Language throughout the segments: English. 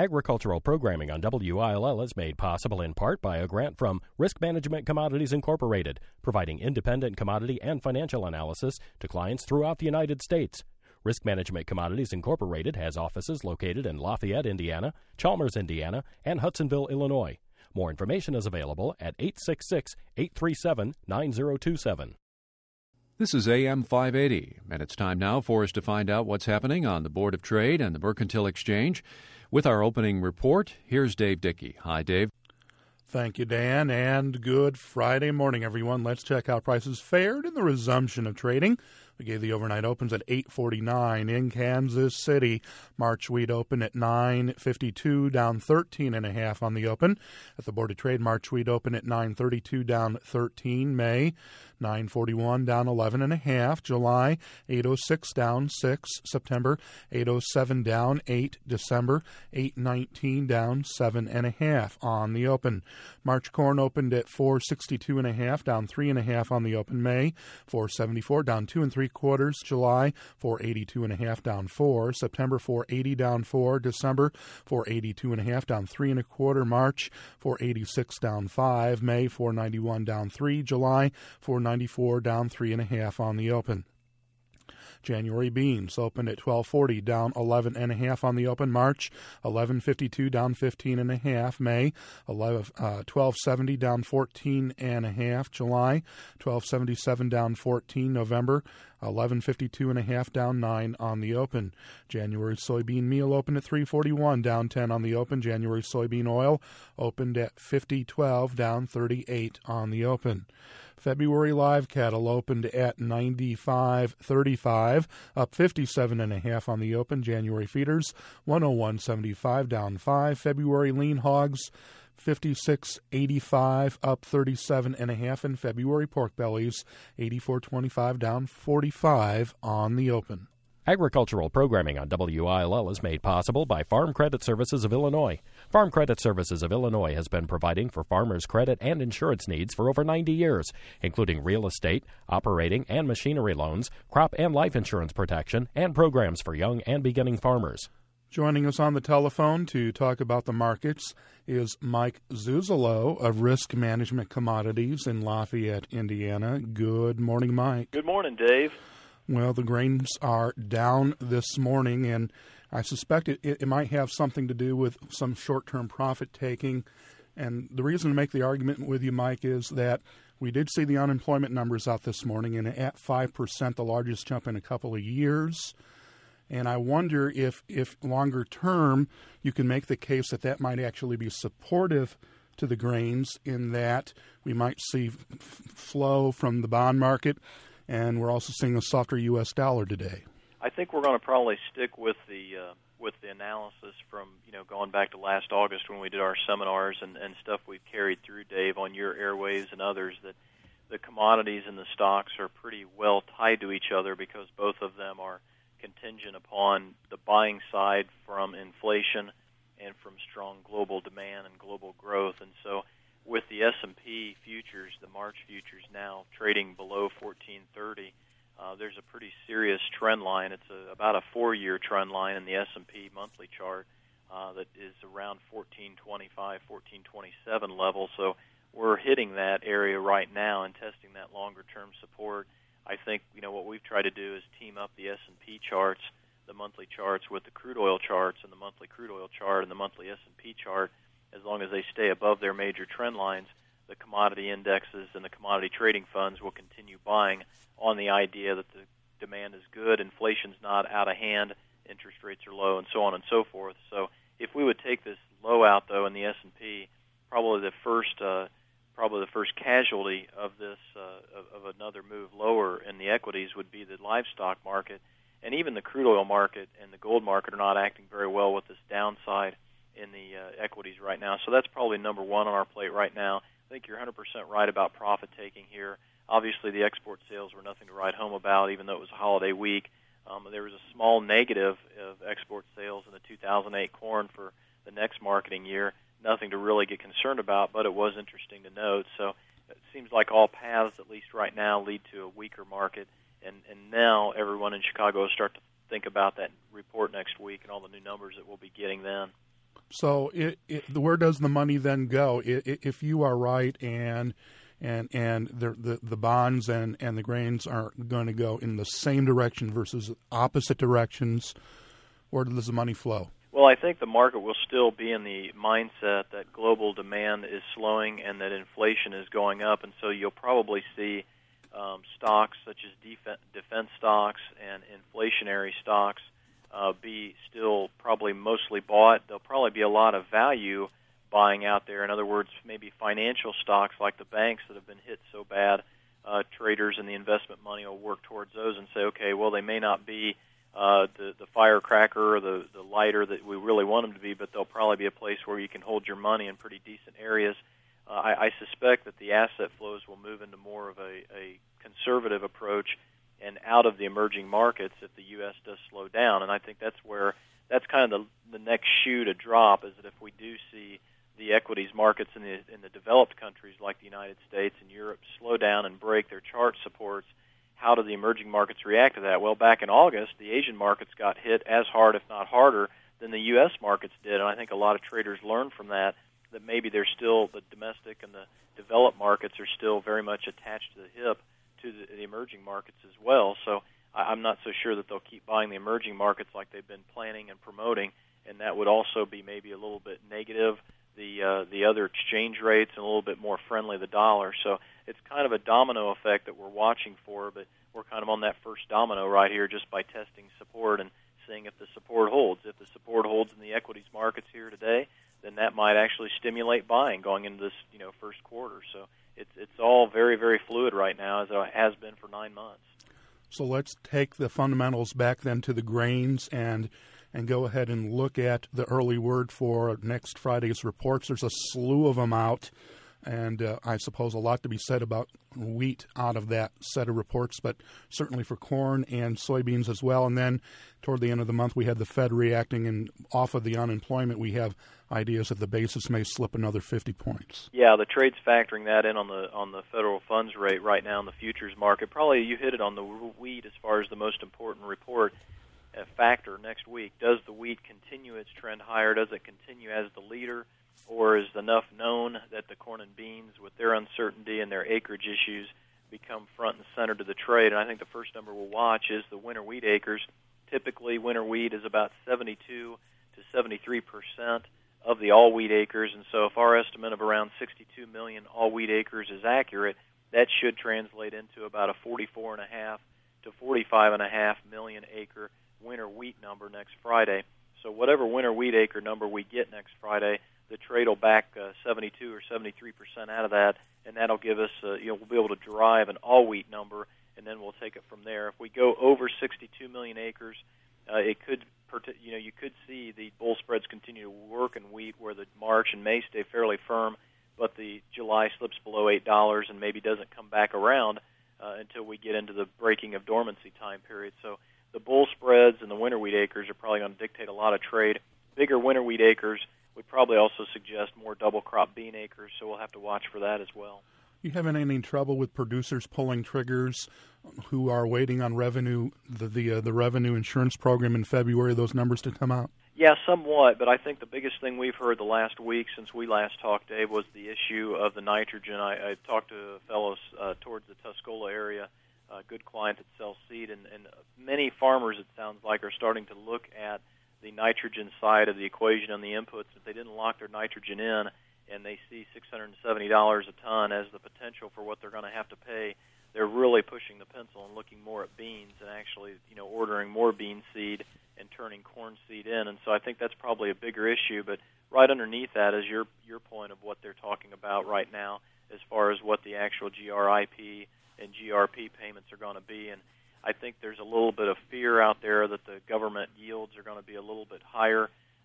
Agricultural programming on WILL is made possible in part by a grant from Risk Management Commodities Incorporated, providing independent commodity and financial analysis to clients throughout the United States. Risk Management Commodities Incorporated has offices located in Lafayette, Indiana, Chalmers, Indiana, and Hudsonville, Illinois. More information is available at 866-837-9027. This is AM 580, and it's time now for us to find out what's happening on the Board of Trade and the Mercantile Exchange. With our opening report, here's Dave Dickey. Hi, Dave. Thank you, Dan, and good Friday morning, everyone. Let's check how prices fared in the resumption of trading. We gave the overnight opens at 8:49 in Kansas City. March wheat opened at 9.52, down 13.5 on the open. At the Board of Trade, March wheat opened at 9.32, down 13. May 9.41, down 11.5. July 8.06, down 6. September 8.07, down 8. December 8.19, down 7.5 on the open. March corn opened at 4.62.5, down 3.5 on the open. May 4.74, down 2 3/4. July 4.82.5, down 4. September 4.80, down 4. December 4.82.5, down 3 1/4. March 4.86, down 5. May 4.91, down 3. July 4.94, down 3.5 on the open. January beans opened at 12.40, down 11.5 on the open. March 11.52, down 15.5. May 12.70, down 14.5. July 12.77, down 14. November 11.52.5, down 9 on the open. January soybean meal opened at 3.41, down 10 on the open. January soybean oil opened at 50.12, down 38 on the open. February live cattle opened at 95.35, up 57.5 on the open. January feeders 101.75, down 5. February lean hogs 56.85, up 37.5. And February pork bellies 84.25, down 45 on the open. Agricultural programming on WILL is made possible by Farm Credit Services of Illinois. Farm Credit Services of Illinois has been providing for farmers' credit and insurance needs for over 90 years, including real estate, operating and machinery loans, crop and life insurance protection, and programs for young and beginning farmers. Joining us on the telephone to talk about the markets is Mike Zuzolo of Risk Management Commodities in Lafayette, Indiana. Good morning, Mike. Good morning, Dave. Well, the grains are down this morning, and I suspect it might have something to do with some short-term profit-taking. And the reason to make the argument with you, Mike, is that we did see the unemployment numbers out this morning, and at 5%, the largest jump in a couple of years. And I wonder if longer term you can make the case that might actually be supportive to the grains, in that we might see flow from the bond market, and we're also seeing a softer U.S. dollar today. I think we're going to probably stick with the analysis from going back to last August when we did our seminars and stuff we've carried through, Dave, on your airwaves and others, that the commodities and the stocks are pretty well tied to each other because both of them are contingent upon the buying side from inflation and from strong global demand and global growth. And so with the S&P futures, the March futures now trading below 1430, there's a pretty serious trend line. It's about a 4-year trend line in the S&P monthly chart that is around 1425, 1427 level. So we're hitting that area right now and testing that longer-term support. I think what we've tried to do is team up the S&P charts, the monthly charts, with the crude oil charts, and the monthly crude oil chart and the monthly S&P chart. As long as they stay above their major trend lines, the commodity indexes and the commodity trading funds will continue buying on the idea that the demand is good, inflation's not out of hand, interest rates are low, and so on and so forth. So if we would take this low out, though, in the S&P, probably the first casualty of this of another move lower in the equities would be the livestock market, and even the crude oil market and the gold market are not acting very well with this downside in the equities right now. So that's probably number one on our plate right now. I think you're 100% right about profit-taking here. Obviously, the export sales were nothing to write home about, even though it was a holiday week. There was a small negative of export sales in the 2008 corn for the next marketing year. Nothing to really get concerned about, but it was interesting to note. So it seems like all paths, at least right now, lead to a weaker market. And now everyone in Chicago will start to think about that report next week and all the new numbers that we'll be getting then. So where does the money then go? If you are right and the bonds and the grains are going to go in the same direction versus opposite directions, where does the money flow? Well, I think the market will still be in the mindset that global demand is slowing and that inflation is going up, and so you'll probably see stocks such as defense stocks and inflationary stocks be still probably mostly bought. There'll probably be a lot of value buying out there. In other words, maybe financial stocks like the banks that have been hit so bad, traders and the investment money will work towards those and say, okay, well, they may not be the firecracker or the lighter that we really want them to be, but they'll probably be a place where you can hold your money in pretty decent areas. I suspect that the asset flows will move into more of a conservative approach and out of the emerging markets if the U.S. does slow down. And I think that's kind of the next shoe to drop, is that if we do see the equities markets in the developed countries like the United States and Europe slow down and break their chart supports, how do the emerging markets react to that? Well, back in August, the Asian markets got hit as hard, if not harder, than the U.S. markets did, and I think a lot of traders learned from that maybe they're still, the domestic and the developed markets are still very much attached to the hip to the emerging markets as well. So I'm not so sure that they'll keep buying the emerging markets like they've been planning and promoting, and that would also be maybe a little bit negative, the other exchange rates, and a little bit more friendly the dollar. So it's kind of a domino effect that we're watching for, but we're kind of on that first domino right here just by testing support and seeing if the support holds. If the support holds in the equities markets here today, then that might actually stimulate buying going into this first quarter. So it's all very, very fluid right now, as it has been for 9 months. So let's take the fundamentals back then to the grains and go ahead and look at the early word for next Friday's reports. There's a slew of them out, and I suppose a lot to be said about wheat out of that set of reports, but certainly for corn and soybeans as well. And then toward the end of the month, we had the Fed reacting, and off of the unemployment, we have ideas that the basis may slip another 50 points. Yeah, the trade's factoring that in on the federal funds rate right now in the futures market. Probably you hit it on the wheat as far as the most important report factor next week. Does the wheat continue its trend higher? Does it continue as the leader? Or is enough known that the corn and beans, with their uncertainty and their acreage issues, become front and center to the trade? And I think the first number we'll watch is the winter wheat acres. Typically, winter wheat is about 72 to 73% of the all-wheat acres. And so if our estimate of around 62 million all-wheat acres is accurate, that should translate into about a 44.5 to 45.5 million acre winter wheat number next Friday. So whatever winter wheat acre number we get next Friday, the trade will back 72 or 73% out of that, and that'll give us, we'll be able to derive an all-wheat number, and then we'll take it from there. If we go over 62 million acres, it could, you could see the bull spreads continue to work in wheat, where the March and May stay fairly firm, but the July slips below $8 and maybe doesn't come back around until we get into the breaking of dormancy time period. So the bull spreads and the winter wheat acres are probably going to dictate a lot of trade. Bigger winter wheat acres would probably also suggest more double crop bean acres, so we'll have to watch for that as well. You having any trouble with producers pulling triggers who are waiting on revenue, the revenue insurance program in February, those numbers to come out? Yeah, somewhat, but I think the biggest thing we've heard the last week since we last talked, Dave, was the issue of the nitrogen. I talked to fellows towards the Tuscola area, a good client that sells seed, and many farmers, it sounds like, are starting to look at the nitrogen side of the equation on the inputs. If they didn't lock their nitrogen in and they see $670 a ton as the potential for what they're going to have to pay, they're really pushing the pencil and looking more at beans and actually, ordering more bean seed and turning corn seed in. And so I think that's probably a bigger issue. But right underneath that is your point of what they're talking about right now as far as what the actual GRIP and GRP payments are going to be. And I think there's a little bit of fear out there that the government yields are going to be a little bit higher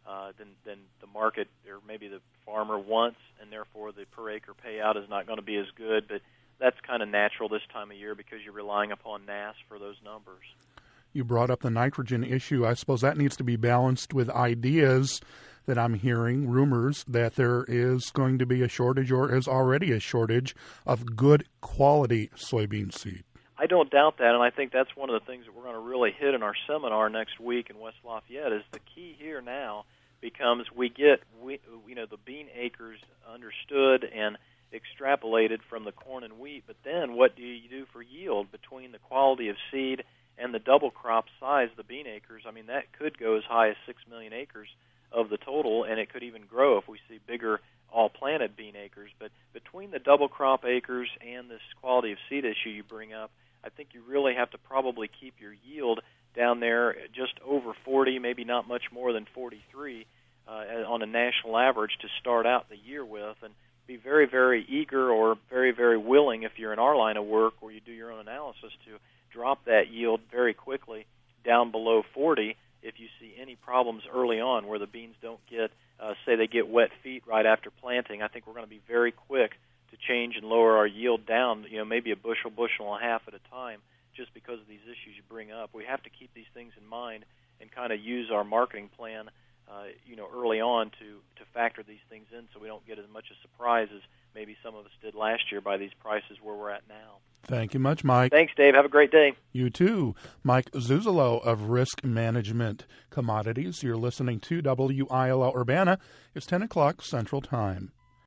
than the market or maybe the farmer wants, and therefore the per acre payout is not going to be as good. But that's kind of natural this time of year because you're relying upon NASS for those numbers. You brought up the nitrogen issue. I suppose that needs to be balanced with ideas that I'm hearing, rumors, that there is going to be a shortage or is already a shortage of good quality soybean seed. I don't doubt that, and I think that's one of the things that we're going to really hit in our seminar next week in West Lafayette is the key here now becomes we get the bean acres understood and extrapolated from the corn and wheat, but then what do you do for yield between the quality of seed and the double crop size of the bean acres? I mean, that could go as high as 6 million acres of the total, and it could even grow if we see bigger all-planted bean acres. But between the double crop acres and this quality of seed issue you bring up, I think you really have to probably keep your yield down there just over 40, maybe not much more than 43 on a national average to start out the year with, and be very, very eager or very, very willing, if you're in our line of work or you do your own analysis, to drop that yield very quickly down below 40 if you see any problems early on where the beans don't get, say they get wet feet right after planting. I think we're going to be very quick to change and lower our yield down, maybe a bushel and a half at a time, just because of these issues you bring up. We have to keep these things in mind and kind of use our marketing plan, early on to factor these things in so we don't get as much a surprise as maybe some of us did last year by these prices where we're at now. Thank you much, Mike. Thanks, Dave. Have a great day. You too. Mike Zuzolo of Risk Management Commodities. You're listening to WILL Urbana. It's 10 o'clock Central Time.